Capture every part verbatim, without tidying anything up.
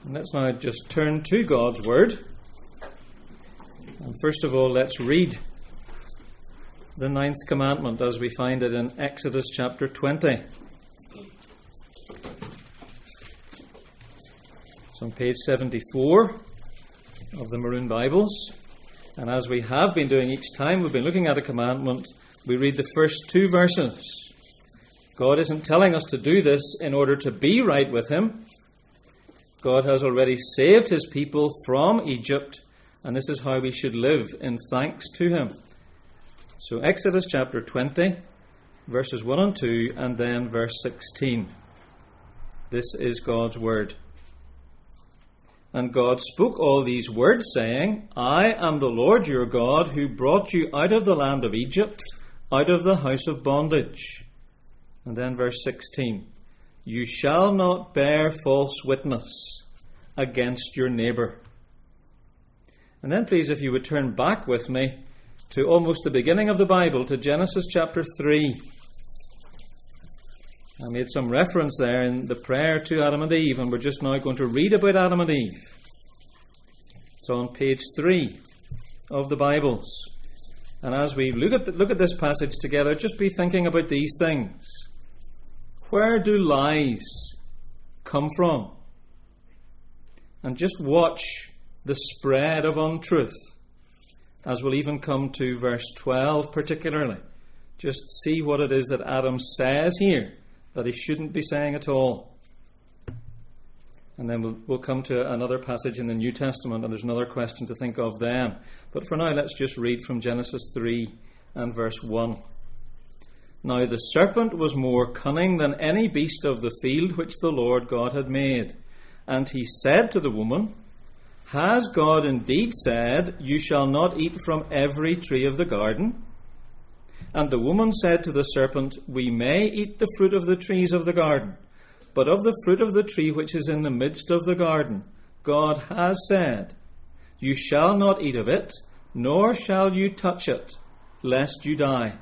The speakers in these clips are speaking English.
Let's now just turn to God's Word. And first of all, let's read the ninth commandment as we find it in Exodus chapter twenty. It's on page seventy-four of the Maroon Bibles. And as we have been doing each time we've been looking at a commandment, we read the first two verses. God isn't telling us to do this in order to be right with Him. God has already saved His people from Egypt, and this is how we should live, in thanks to Him. So Exodus chapter twenty, verses one and two, and then verse sixteen. This is God's word. And God spoke all these words, saying, I am the Lord your God, who brought you out of the land of Egypt, out of the house of bondage. And then verse sixteen. You shall not bear false witness against your neighbour. And then please, if you would turn back with me to almost the beginning of the Bible, to Genesis chapter three. I made some reference there in the prayer to Adam and Eve, and we're just now going to read about Adam and Eve. It's on page three of the Bibles. And as we look at, the, look at this passage together, just be thinking about these things. Where do lies come from? And just watch the spread of untruth, as we'll even come to verse twelve particularly. Just see what it is that Adam says here that he shouldn't be saying at all. And then we'll, we'll come to another passage in the New Testament, and there's another question to think of then. But for now, let's just read from Genesis three and verse one. Now the serpent was more cunning than any beast of the field which the Lord God had made. And he said to the woman, Has God indeed said, You shall not eat from every tree of the garden? And the woman said to the serpent, We may eat the fruit of the trees of the garden, but of the fruit of the tree which is in the midst of the garden, God has said, You shall not eat of it, nor shall you touch it, lest you die.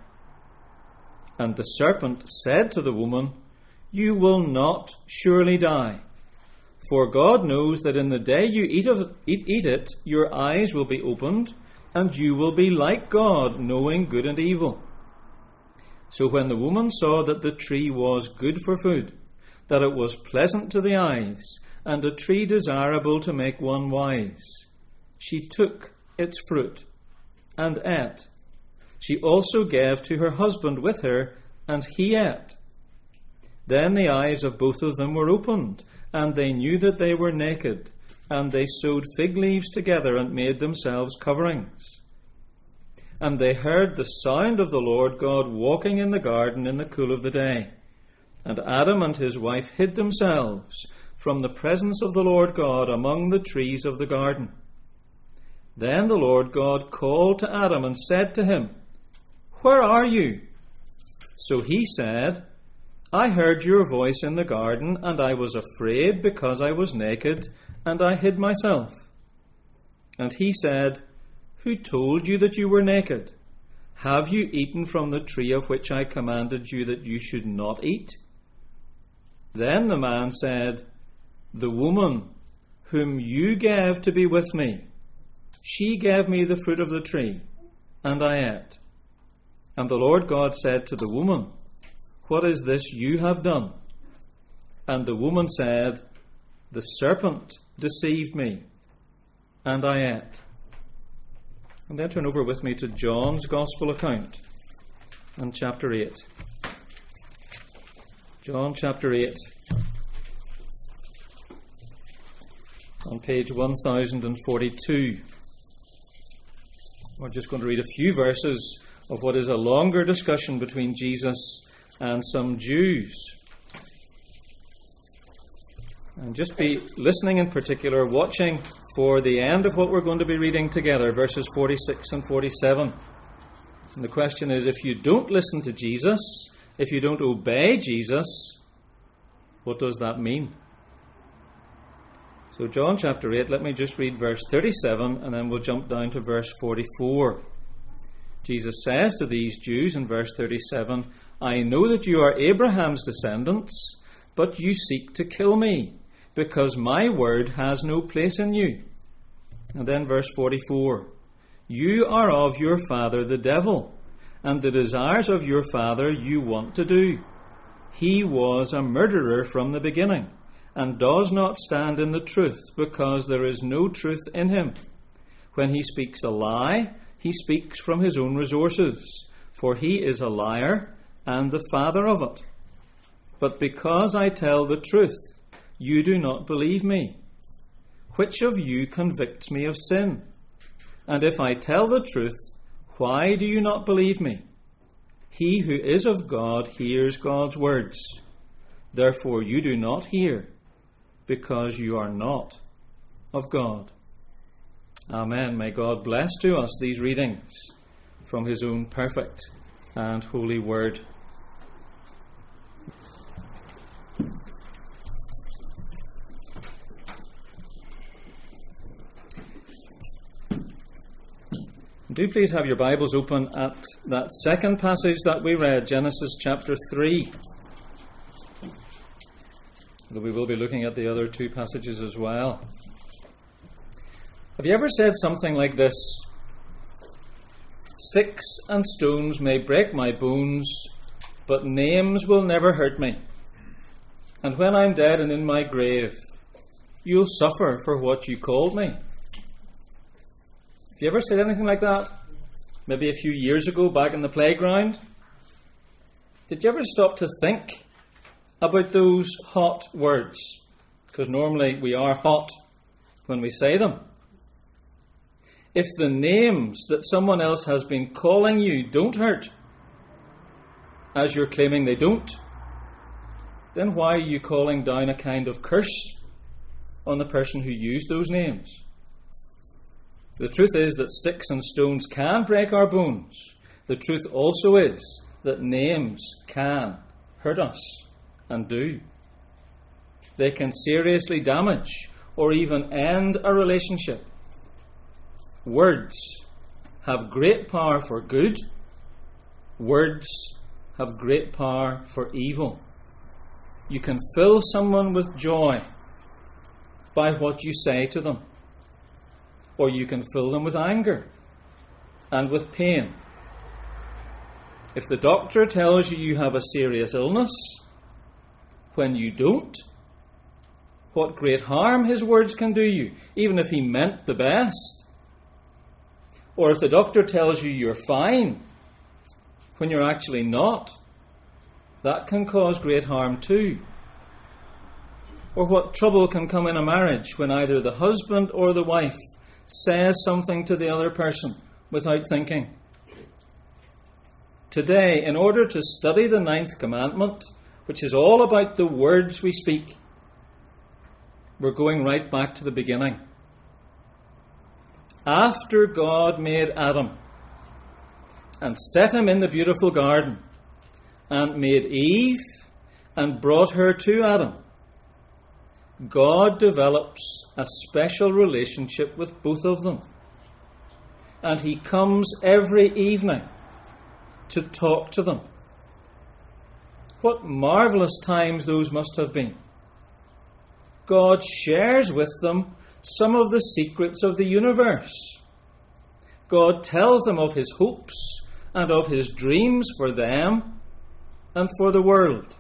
And the serpent said to the woman, You will not surely die. For God knows that in the day you eat, of, eat, eat it, your eyes will be opened, and you will be like God, knowing good and evil. So when the woman saw that the tree was good for food, that it was pleasant to the eyes, and a tree desirable to make one wise, she took its fruit and ate. She also gave to her husband with her, and he ate. Then the eyes of both of them were opened, and they knew that they were naked, and they sewed fig leaves together and made themselves coverings. And they heard the sound of the Lord God walking in the garden in the cool of the day. And Adam and his wife hid themselves from the presence of the Lord God among the trees of the garden. Then the Lord God called to Adam and said to him, Where are you? So he said, I heard your voice in the garden, and I was afraid because I was naked, and I hid myself. And he said, Who told you that you were naked? Have you eaten from the tree of which I commanded you that you should not eat? Then the man said, The woman whom you gave to be with me, she gave me the fruit of the tree, and I ate. And the Lord God said to the woman, What is this you have done? And the woman said, The serpent deceived me, and I ate. And then turn over with me to John's Gospel account and chapter eight. John chapter eight. On page one thousand forty-two. We're just going to read a few verses of what is a longer discussion between Jesus and some Jews. And just be listening in particular, watching for the end of what we're going to be reading together, verses forty-six and forty-seven. And the question is, if you don't listen to Jesus, if you don't obey Jesus, what does that mean? So John chapter eight, let me just read verse thirty-seven, and then we'll jump down to verse forty-four. Jesus says to these Jews in verse thirty-seven, I know that you are Abraham's descendants, but you seek to kill me, because my word has no place in you. And then verse forty-four. You are of your father the devil, and the desires of your father you want to do. He was a murderer from the beginning, and does not stand in the truth, because there is no truth in him. When he speaks a lie, he speaks from his own resources, for he is a liar and the father of it. But because I tell the truth, you do not believe me. Which of you convicts me of sin? And if I tell the truth, why do you not believe me? He who is of God hears God's words. Therefore you do not hear, because you are not of God. Amen. May God bless to us these readings from his own perfect and holy word. Do please have your Bibles open at that second passage that we read, Genesis chapter three. Though we will be looking at the other two passages as well. Have you ever said something like this? Sticks and stones may break my bones, but names will never hurt me. And when I'm dead and in my grave, you'll suffer for what you called me. Have you ever said anything like that? Maybe a few years ago back in the playground? Did you ever stop to think about those hot words? Because normally we are hot when we say them. If the names that someone else has been calling you don't hurt, as you're claiming they don't, then why are you calling down a kind of curse on the person who used those names? The truth is that sticks and stones can break our bones. The truth also is that names can hurt us, and do. They can seriously damage or even end a relationship. Words have great power for good. Words have great power for evil. You can fill someone with joy by what you say to them. Or you can fill them with anger and with pain. If the doctor tells you you have a serious illness, when you don't, what great harm his words can do you, even if he meant the best. Or if the doctor tells you you're fine, when you're actually not, that can cause great harm too. Or what trouble can come in a marriage when either the husband or the wife says something to the other person without thinking. Today, in order to study the ninth commandment, which is all about the words we speak, we're going right back to the beginning. After God made Adam and set him in the beautiful garden and made Eve and brought her to Adam, God develops a special relationship with both of them. And he comes every evening to talk to them. What marvelous times those must have been. God shares with them some of the secrets of the universe. God tells them of his hopes and of his dreams for them and for the world.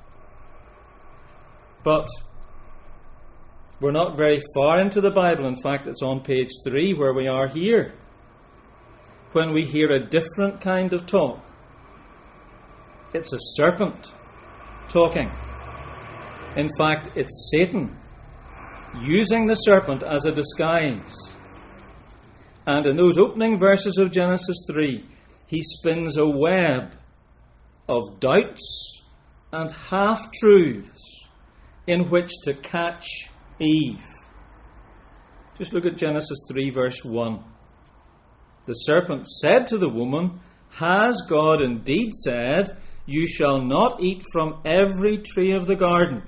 But we're not very far into the Bible. In fact, it's on page three where we are here, when we hear a different kind of talk. It's a serpent talking. In fact, it's Satan using the serpent as a disguise. And in those opening verses of Genesis three, he spins a web of doubts and half-truths in which to catch Eve. Just look at Genesis three verse one. The serpent said to the woman, "Has God indeed said, you shall not eat from every tree of the garden?"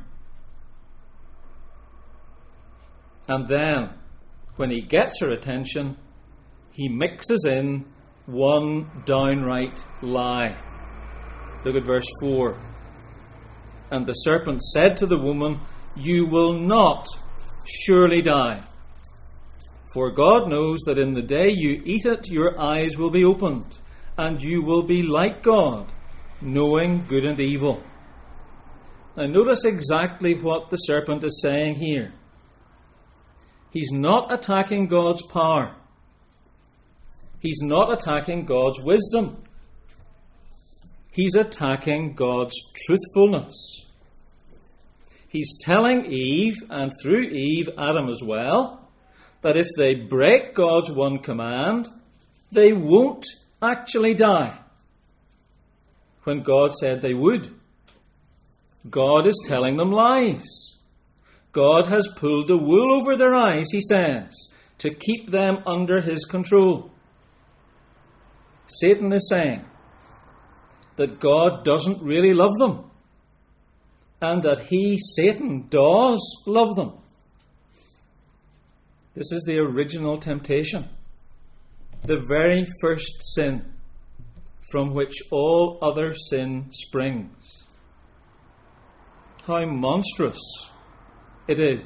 And then, when he gets her attention, he mixes in one downright lie. Look at verse four. And the serpent said to the woman, "You will not surely die. For God knows that in the day you eat it, your eyes will be opened, and you will be like God, knowing good and evil. Now notice exactly what the serpent is saying here. He's not attacking God's power. He's not attacking God's wisdom. He's attacking God's truthfulness. He's telling Eve, and through Eve, Adam as well, that if they break God's one command, they won't actually die, when God said they would. God is telling them lies. God has pulled the wool over their eyes, he says, to keep them under his control. Satan is saying that God doesn't really love them, and that he, Satan, does love them. This is the original temptation, the very first sin from which all other sin springs. How monstrous it is.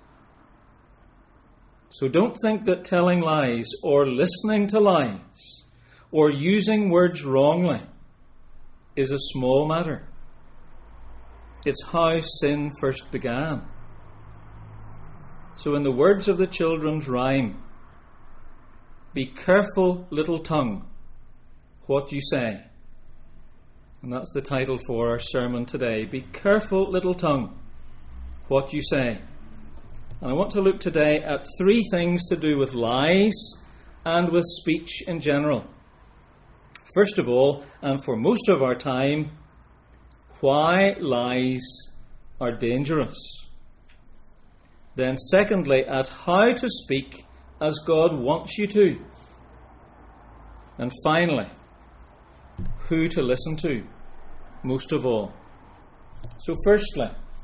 So don't think that telling lies or listening to lies or using words wrongly is a small matter. It's how sin first began. So in the words of the children's rhyme, be careful, little tongue, what you say. And that's the title for our sermon today. Be careful, little tongue, what you say. And I want to look today at three things to do with lies and with speech in general. First of all, and for most of our time, why lies are dangerous. Then secondly, at how to speak as God wants you to. And finally, who to listen to most of all. So firstly,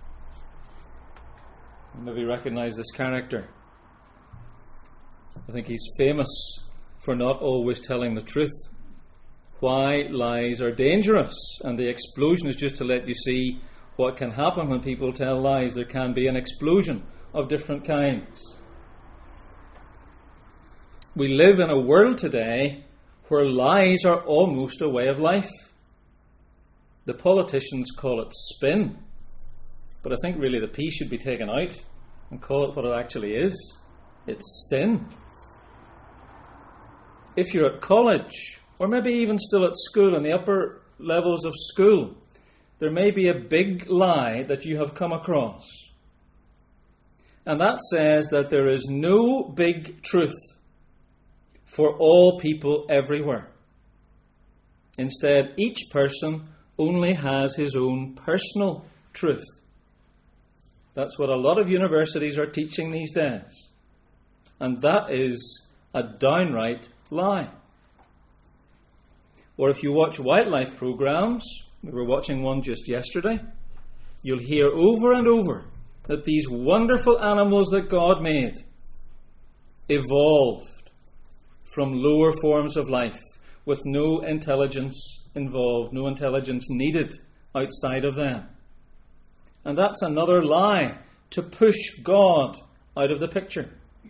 maybe recognise this character. I think he's famous for not always telling the truth. Why lies are dangerous. And the explosion is just to let you see what can happen when people tell lies. There can be an explosion of different kinds. We live in a world today where lies are almost a way of life. The politicians call it spin, but I think really the P should be taken out and call it what it actually is. It's sin. If you're at college, or maybe even still at school, in the upper levels of school, there may be a big lie that you have come across. And that says that there is no big truth for all people everywhere. Instead, each person only has his own personal truth. That's what a lot of universities are teaching these days. And that is a downright lie. Or if you watch wildlife programs, we were watching one just yesterday, you'll hear over and over that these wonderful animals that God made evolved from lower forms of life with no intelligence involved, no intelligence needed outside of them. And that's another lie to push God out of the picture.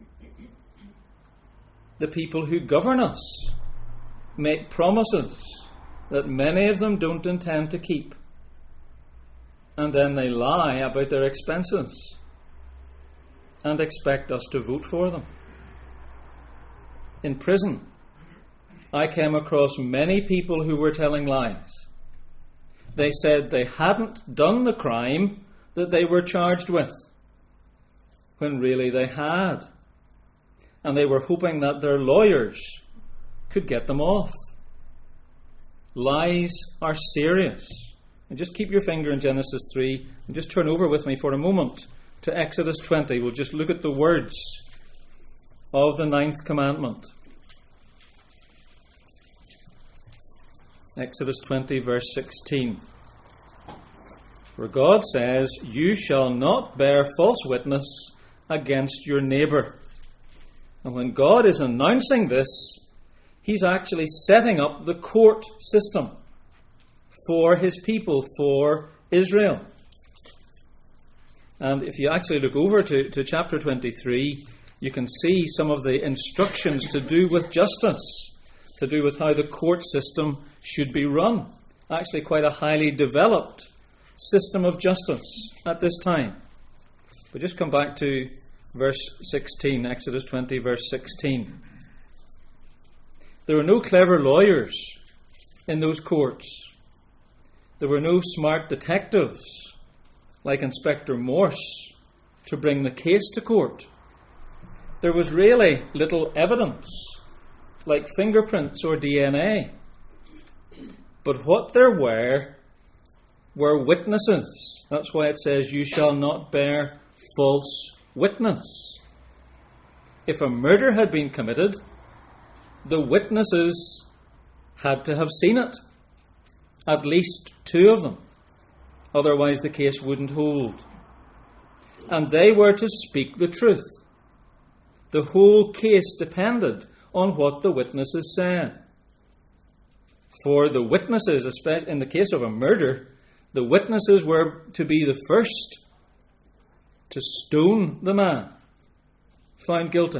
The people who govern us make promises that many of them don't intend to keep. And then they lie about their expenses and expect us to vote for them. In prison, I came across many people who were telling lies. They said they hadn't done the crime that they were charged with, when really they had. And they were hoping that their lawyers could get them off. Lies are serious. And just keep your finger in Genesis three and just turn over with me for a moment to Exodus twenty. We'll just look at the words of the ninth commandment. Exodus twenty, verse sixteen. Where God says, "You shall not bear false witness against your neighbour." And when God is announcing this, He's actually setting up the court system for His people, for Israel. And if you actually look over to, to chapter twenty-three, you can see some of the instructions to do with justice, to do with how the court system should be run. Actually quite a highly developed system of justice at this time. But just come back to verse sixteen, Exodus twenty, verse sixteen. There were no clever lawyers in those courts. There were no smart detectives like Inspector Morse to bring the case to court. There was really little evidence like fingerprints or D N A. But what there were were witnesses. That's why it says, you shall not bear false witness. If a murder had been committed, the witnesses had to have seen it. At least two of them. Otherwise the case wouldn't hold. And they were to speak the truth. The whole case depended on what the witnesses said. For the witnesses, especially in the case of a murder, the witnesses were to be the first to stone the man found guilty.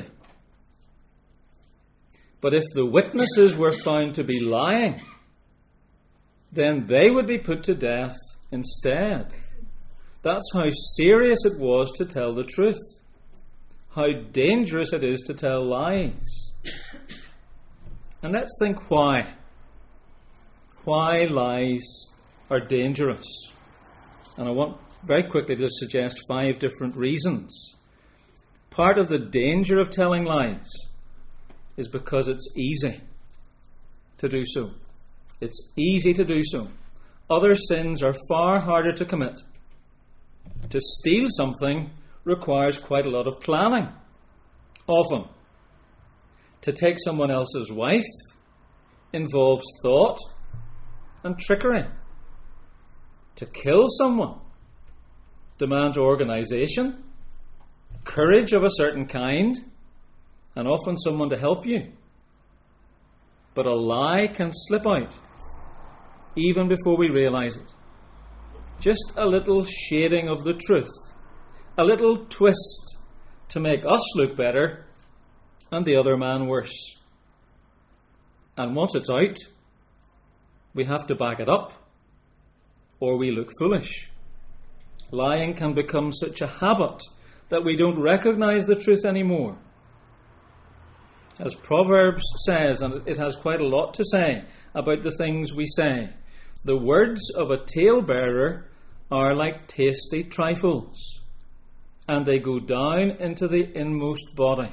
But if the witnesses were found to be lying, then they would be put to death instead. That's how serious it was to tell the truth. How dangerous it is to tell lies. And let's think why. Why lies are dangerous. And I want very quickly to suggest five different reasons. Part of the danger of telling lies is because it's easy to do so. It's easy to do so. Other sins are far harder to commit. To steal something requires quite a lot of planning. Often. To take someone else's wife involves thought and trickery. To kill someone demands organisation, courage of a certain kind, and often someone to help you. But a lie can slip out even before we realise it. Just a little shading of the truth, a little twist to make us look better and the other man worse. And once it's out, we have to back it up, or we look foolish. Lying can become such a habit that we don't recognise the truth anymore. As Proverbs says, and it has quite a lot to say about the things we say, the words of a talebearer are like tasty trifles, and they go down into the inmost body.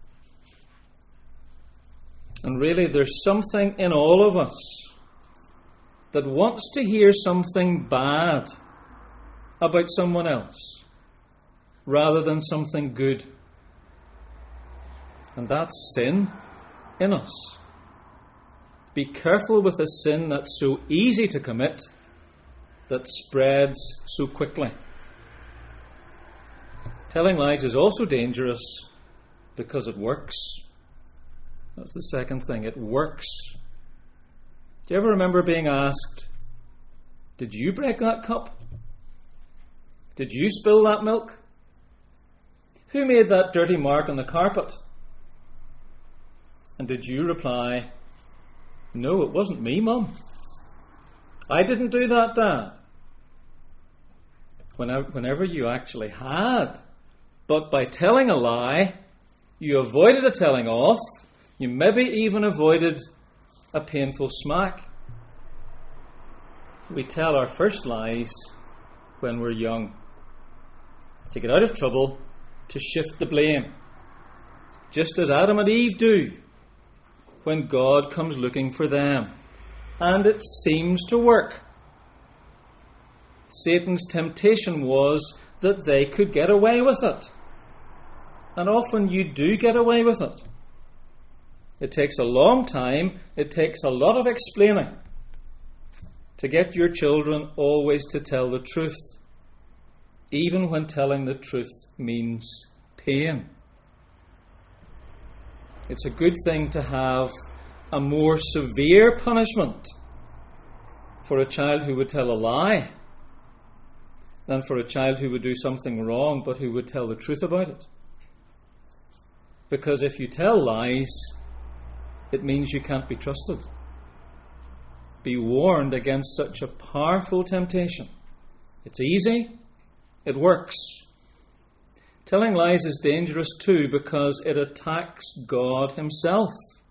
And really, there's something in all of us that wants to hear something bad about someone else rather than something good. And that's sin in us. Be careful with a sin that's so easy to commit, that spreads so quickly. Telling lies is also dangerous because it works. That's the second thing. It works. Do you ever remember being asked, did you break that cup? Did you spill that milk? Who made that dirty mark on the carpet? And did you reply, no, it wasn't me, Mum. I didn't do that, Dad. Whenever, whenever you actually had. But by telling a lie, you avoided a telling off. You maybe even avoided a painful smack. We tell our first lies when we're young, to get out of trouble, to shift the blame, just as Adam and Eve do when God comes looking for them. And it seems to work. Satan's temptation was that they could get away with it. And often you do get away with it. It takes a long time, it takes a lot of explaining to get your children always to tell the truth, even when telling the truth means pain. It's a good thing to have a more severe punishment for a child who would tell a lie than for a child who would do something wrong but who would tell the truth about it. Because if you tell lies, it means you can't be trusted. Be warned against such a powerful temptation. It's easy, it works. Telling lies is dangerous too because it attacks God himself.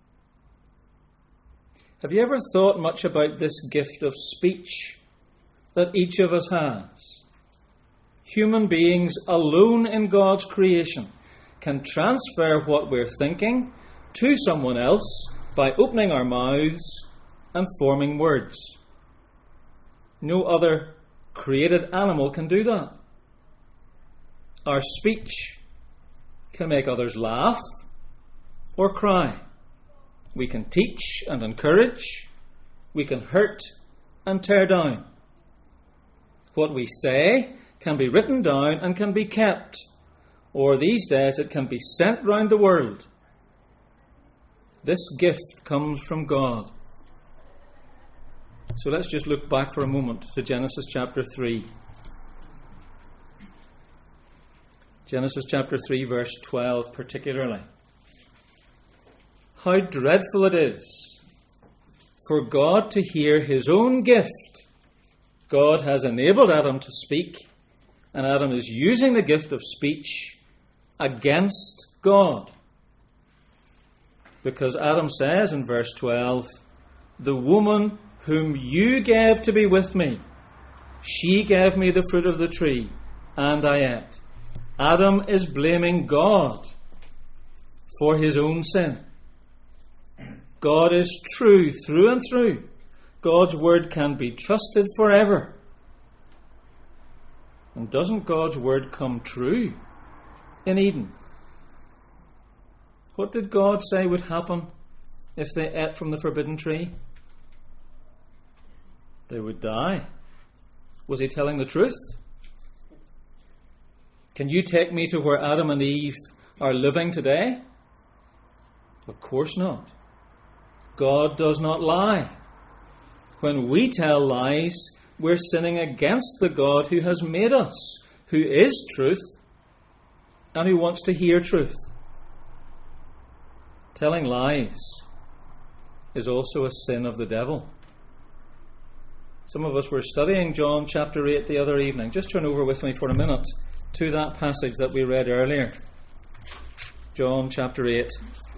Have you ever thought much about this gift of speech that each of us has? Human beings alone in God's creation can transfer what we're thinking to someone else by opening our mouths and forming words. No other created animal can do that. Our speech can make others laugh or cry. We can teach and encourage. We can hurt and tear down. What we say can be written down and can be kept. Or these days it can be sent round the world. This gift comes from God. So let's just look back for a moment to Genesis chapter three. Genesis chapter three, verse twelve particularly. How dreadful it is for God to hear his own gift. God has enabled Adam to speak, and Adam is using the gift of speech against God. Because Adam says in verse twelve, the woman whom you gave to be with me, she gave me the fruit of the tree, and I ate. Adam is blaming God for his own sin. God is true through and through. God's word can be trusted forever. And doesn't God's word come true in Eden? What did God say would happen if they ate from the forbidden tree? They would die. Was he telling the truth? Can you take me to where Adam and Eve are living today? Of course not. God does not lie. When we tell lies, we're sinning against the God who has made us, who is truth, and who wants to hear truth. Telling lies is also a sin of the devil. Some of us were studying John chapter eight the other evening. Just turn over with me for a minute to that passage that we read earlier. John chapter eight.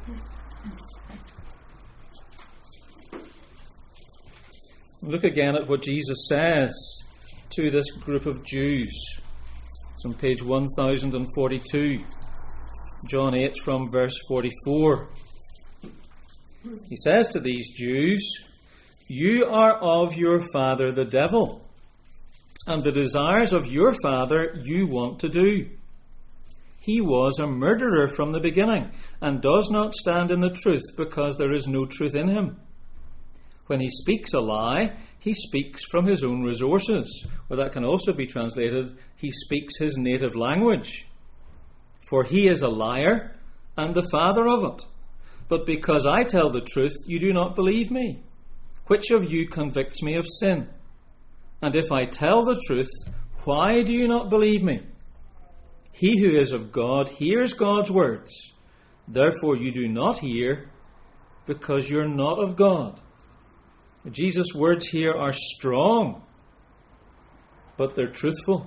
Look again at what Jesus says to this group of Jews. It's on page one thousand forty-two. John eight from verse forty-four. He says to these Jews, you are of your father the devil, and the desires of your father you want to do. He was a murderer from the beginning, and does not stand in the truth, because there is no truth in him. When he speaks a lie, he speaks from his own resources. Or that can also be translated, he speaks his native language. For he is a liar and the father of it. But because I tell the truth, you do not believe me. Which of you convicts me of sin? And if I tell the truth, why do you not believe me? He who is of God hears God's words. Therefore you do not hear, because you're not of God. Jesus' words here are strong, but they're truthful.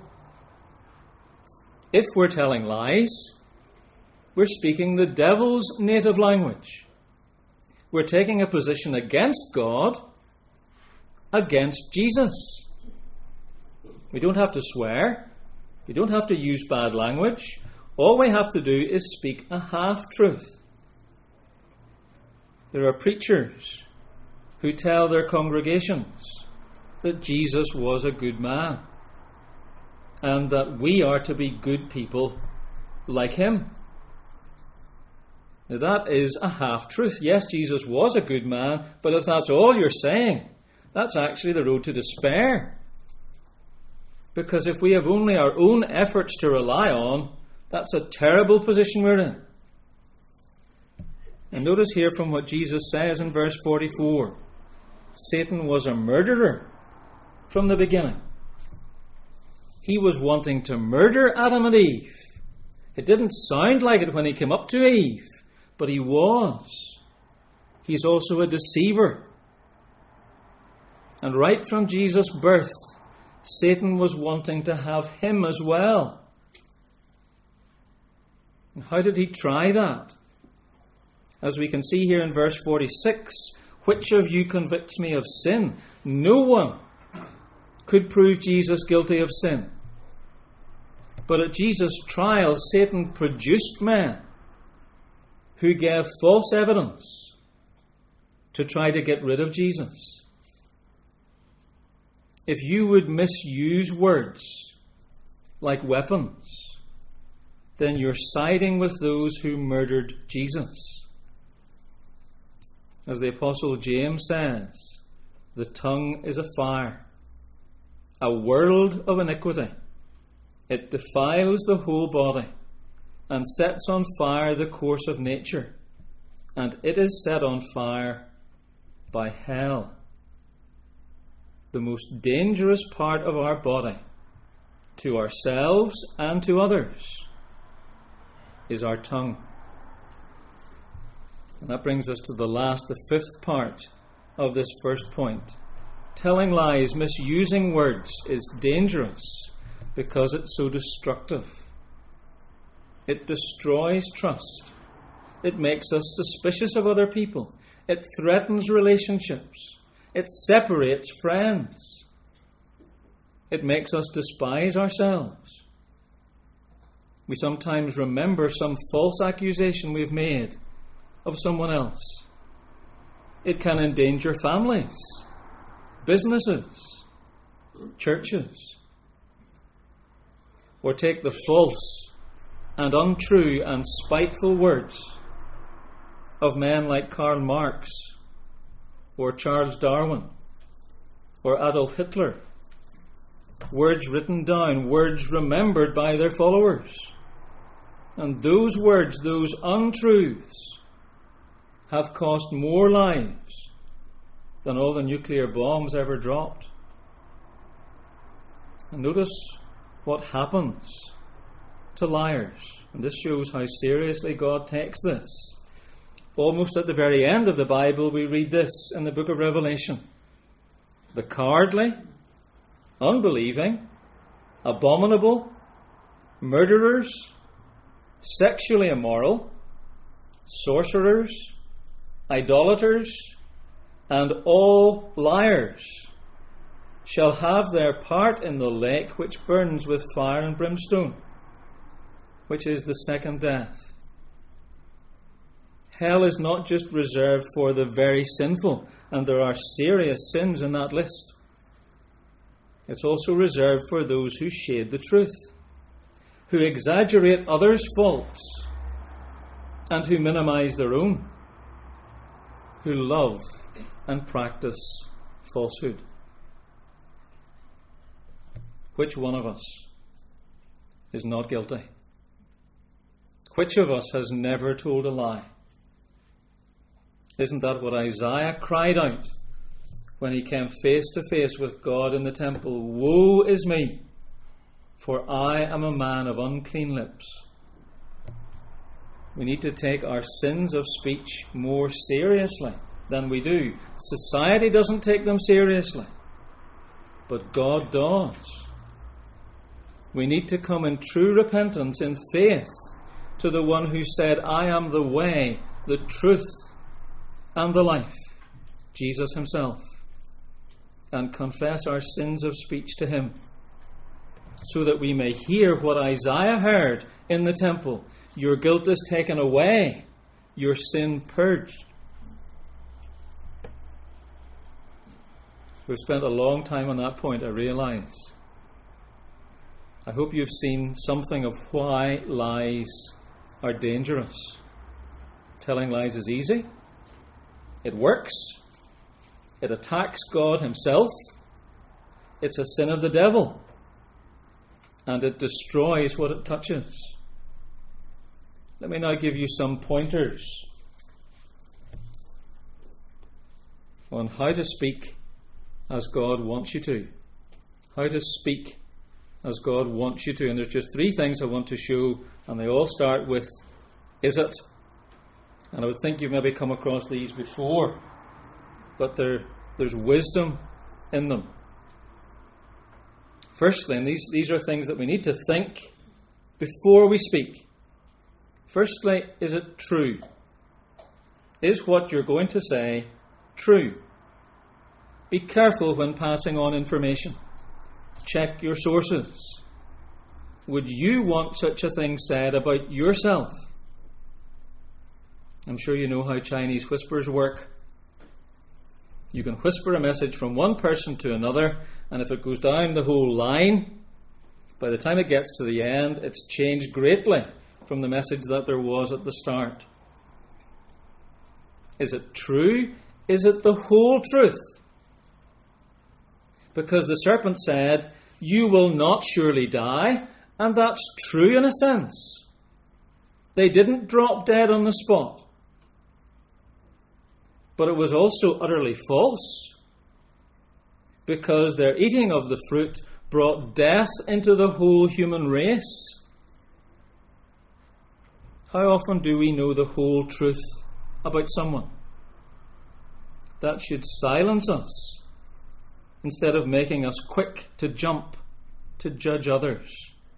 If we're telling lies, we're speaking the devil's native language. We're taking a position against God, against Jesus. We don't have to swear. We don't have to use bad language. All we have to do is speak a half-truth. There are preachers who tell their congregations that Jesus was a good man and that we are to be good people like him. Now that is a half-truth. Yes, Jesus was a good man, but if that's all you're saying, that's actually the road to despair. Because if we have only our own efforts to rely on, that's a terrible position we're in. And notice here from what Jesus says in verse forty-four. Satan was a murderer from the beginning. He was wanting to murder Adam and Eve. It didn't sound like it when he came up to Eve, but he was. He's also a deceiver. And right from Jesus' birth, Satan was wanting to have him as well. How did he try that? As we can see here in verse forty-six, which of you convicts me of sin? No one could prove Jesus guilty of sin. But at Jesus' trial, Satan produced men who gave false evidence to try to get rid of Jesus. If you would misuse words like weapons, then you're siding with those who murdered Jesus. As the Apostle James says, the tongue is a fire, a world of iniquity. It defiles the whole body and sets on fire the course of nature, and it is set on fire by hell. The most dangerous part of our body, to ourselves and to others, is our tongue. And that brings us to the last, the fifth part of this first point. Telling lies, misusing words, is dangerous because it's so destructive. It destroys trust. It makes us suspicious of other people. It threatens relationships. It separates friends. It makes us despise ourselves. We sometimes remember some false accusation we've made of someone else. It can endanger families, businesses, churches. Or take the false and untrue and spiteful words of men like Karl Marx or Charles Darwin or Adolf Hitler. Words written down, words remembered by their followers. And those words, those untruths, have cost more lives than all the nuclear bombs ever dropped. And notice what happens to liars. And this shows how seriously God takes this. Almost at the very end of the Bible, we read this in the book of Revelation. The cowardly, unbelieving, abominable, murderers, sexually immoral, sorcerers, idolaters, and all liars shall have their part in the lake which burns with fire and brimstone, which is the second death. Hell is not just reserved for the very sinful, and there are serious sins in that list. It's also reserved for those who shade the truth, who exaggerate others' faults, and who minimize their own, who love and practice falsehood. Which one of us is not guilty? Which of us has never told a lie? Isn't that what Isaiah cried out when he came face to face with God in the temple? Woe is me, for I am a man of unclean lips. We need to take our sins of speech more seriously than we do. Society doesn't take them seriously, but God does. We need to come in true repentance, in faith, to the one who said, I am the way, the truth, and the life, Jesus himself, and confess our sins of speech to him, so that we may hear what Isaiah heard in the temple. Your guilt is taken away, your sin purged. We've spent a long time on that point, I realize. I hope you've seen something of why lies are dangerous. Telling lies is easy. It works. It attacks God himself. It's a sin of the devil. And it destroys what it touches. Let me now give you some pointers on how to speak as God wants you to. How to speak as God wants you to. And there's just three things I want to show, and they all start with, is it? And I would think you've maybe come across these before, but there, there's wisdom in them. Firstly, and these, these are things that we need to think before we speak. Firstly, is it true? Is what you're going to say true? Be careful when passing on information. Check your sources. Would you want such a thing said about yourself? I'm sure you know how Chinese whispers work. You can whisper a message from one person to another, and if it goes down the whole line, by the time it gets to the end, it's changed greatly from the message that there was at the start. Is it true? Is it the whole truth? Because the serpent said, you will not surely die, and that's true in a sense. They didn't drop dead on the spot. But it was also utterly false, because their eating of the fruit brought death into the whole human race. How often do we know the whole truth about someone? That should silence us, instead of making us quick to jump to judge others.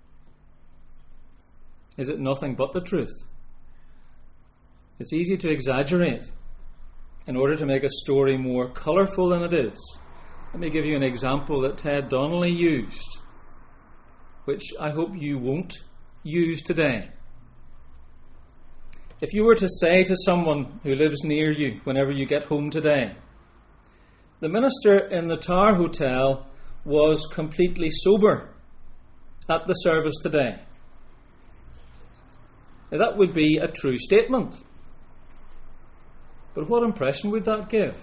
Is it nothing but the truth? It's easy to exaggerate in order to make a story more colourful than it is. Let me give you an example that Ted Donnelly used, which I hope you won't use today. If you were to say to someone who lives near you whenever you get home today, the minister in the Tower Hotel was completely sober at the service today, now, that would be a true statement. But what impression would that give?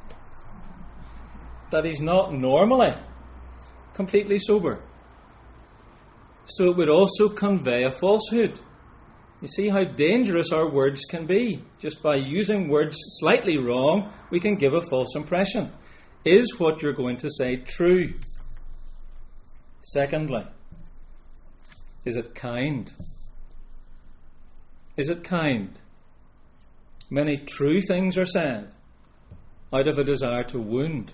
That he's not normally completely sober. So it would also convey a falsehood. You see how dangerous our words can be. Just by using words slightly wrong, we can give a false impression. Is what you're going to say true? Secondly, is it kind? Is it kind? Many true things are said out of a desire to wound.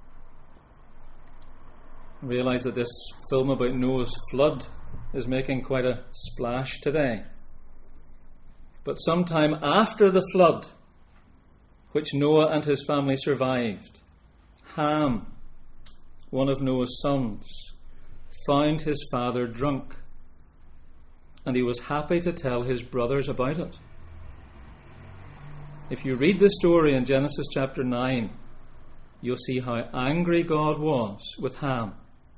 I realise that this film about Noah's flood is making quite a splash today. But sometime after the flood, which Noah and his family survived, Ham, one of Noah's sons, found his father drunk, and he was happy to tell his brothers about it. If you read the story in Genesis chapter nine, you'll see how angry God was with Ham.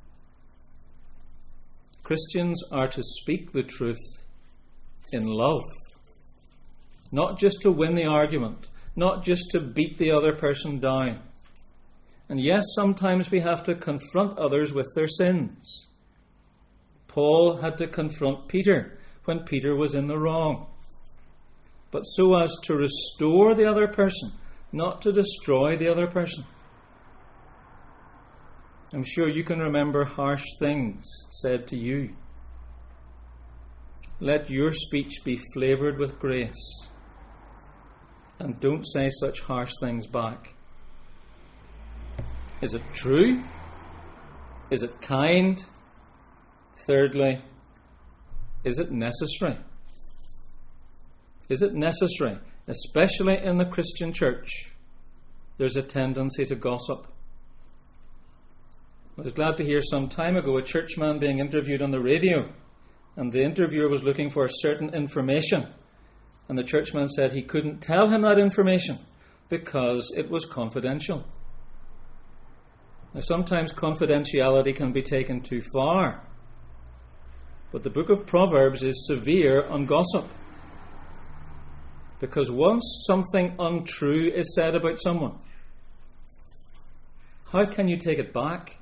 Christians are to speak the truth in love, not just to win the argument, not just to beat the other person down. And yes, sometimes we have to confront others with their sins. Paul had to confront Peter when Peter was in the wrong, but so as to restore the other person, not to destroy the other person. I'm sure you can remember harsh things said to you. Let your speech be flavoured with grace, and don't say such harsh things back. Is it true? Is it kind? Thirdly, is it necessary? Is it necessary? Especially in the Christian church, there's a tendency to gossip. I was glad to hear some time ago a churchman being interviewed on the radio, and the interviewer was looking for certain information, and the churchman said he couldn't tell him that information because it was confidential. Now, sometimes confidentiality can be taken too far, but the book of Proverbs is severe on gossip, because once something untrue is said about someone, how can you take it back?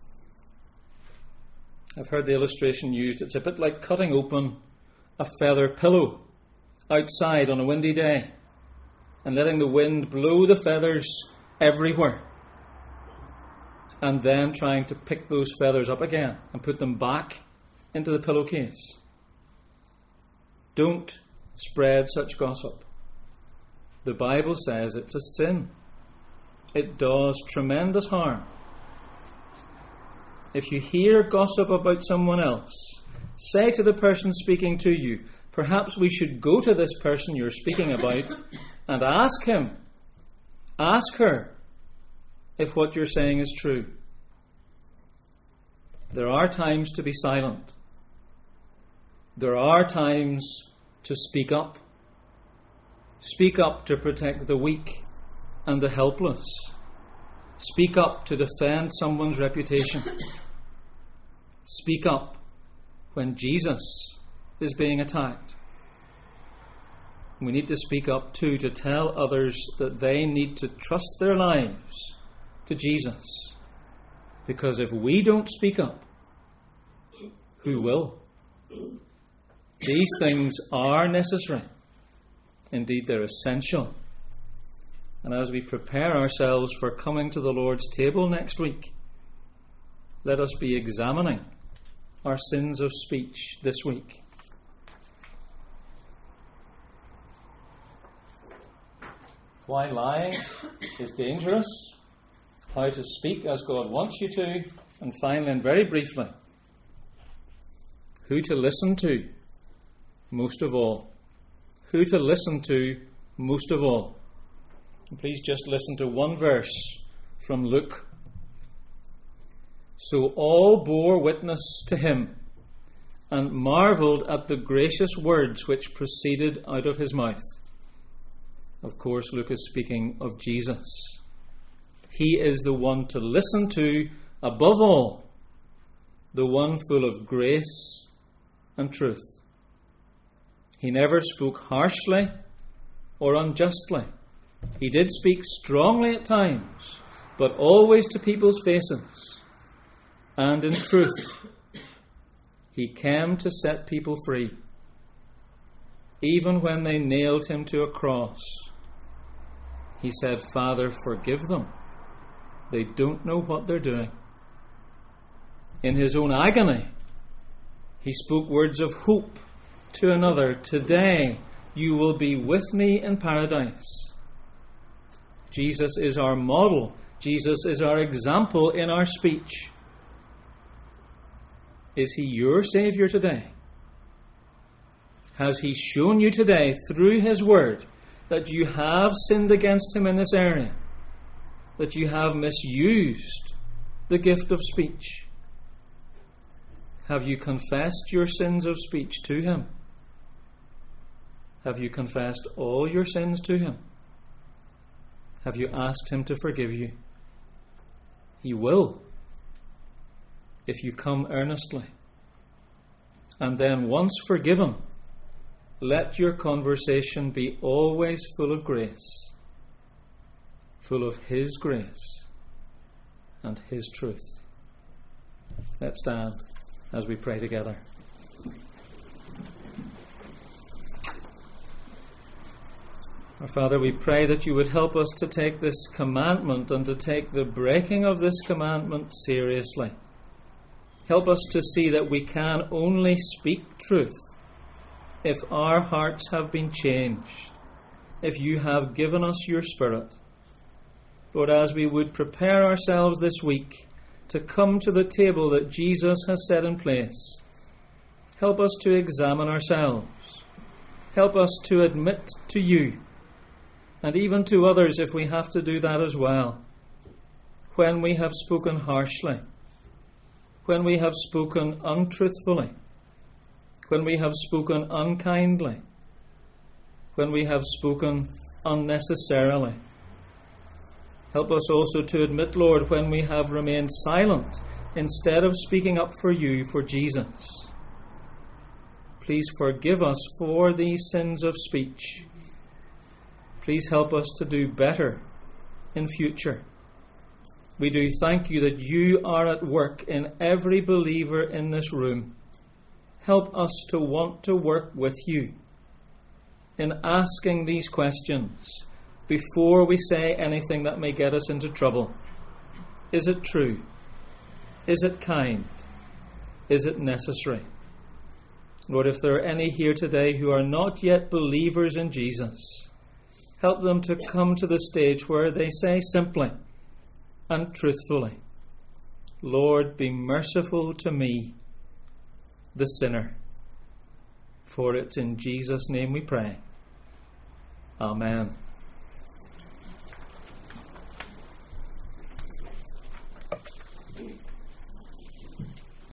I've heard the illustration used. It's a bit like cutting open a feather pillow outside on a windy day and letting the wind blow the feathers everywhere. and then trying to pick those feathers up again and put them back into the pillowcase. Don't spread such gossip. The Bible says it's a sin. It does tremendous harm. If you hear gossip about someone else, say to the person speaking to you, perhaps we should go to this person you're speaking about and ask him, ask her, if what you're saying is true. There are times to be silent. There are times to speak up. Speak up to protect the weak and the helpless. Speak up to defend someone's reputation. Speak up when Jesus is being attacked. We need to speak up too to tell others that they need to trust their lives to Jesus. Because if we don't speak up, who will? These things are necessary. Indeed, they're essential. And as we prepare ourselves for coming to the Lord's table next week, let us be examining our sins of speech this week. Why lying is dangerous, how to speak as God wants you to, and finally and very briefly, who to listen to most of all. Who to listen to most of all. And please just listen to one verse from Luke. So all bore witness to him, and marvelled at the gracious words which proceeded out of his mouth. Of course, Luke is speaking of Jesus. He is the one to listen to above all, the one full of grace and truth. He never spoke harshly or unjustly. He did speak strongly at times, but always to people's faces and in truth. He came to set people free. Even when they nailed him to a cross, he said, Father, forgive them. They don't know what they're doing. In his own agony, he spoke words of hope to another. Today, you will be with me in paradise. Jesus is our model. Jesus is our example in our speech. Is he your Saviour today? Has he shown you today through his word that you have sinned against him in this area? That you have misused the gift of speech? Have you confessed your sins of speech to him? Have you confessed all your sins to him? Have you asked him to forgive you? He will, if you come earnestly. And then once forgiven, let your conversation be always full of grace, full of his grace and his truth. Let's stand as we pray together. Our Father, we pray that you would help us to take this commandment and to take the breaking of this commandment seriously. Help us to see that we can only speak truth if our hearts have been changed, if you have given us your Spirit. Lord, as we would prepare ourselves this week to come to the table that Jesus has set in place, help us to examine ourselves. Help us to admit to you, and even to others if we have to do that as well, when we have spoken harshly, when we have spoken untruthfully, when we have spoken unkindly, when we have spoken unnecessarily. Help us also to admit, Lord, when we have remained silent instead of speaking up for you, for Jesus. Please forgive us for these sins of speech. Please help us to do better in future. We do thank you that you are at work in every believer in this room. Help us to want to work with you in asking these questions before we say anything that may get us into trouble. Is it true? Is it kind? Is it necessary? Lord, if there are any here today who are not yet believers in Jesus, help them to come to the stage where they say simply and truthfully, Lord, be merciful to me, the sinner. For it's in Jesus' name we pray. Amen.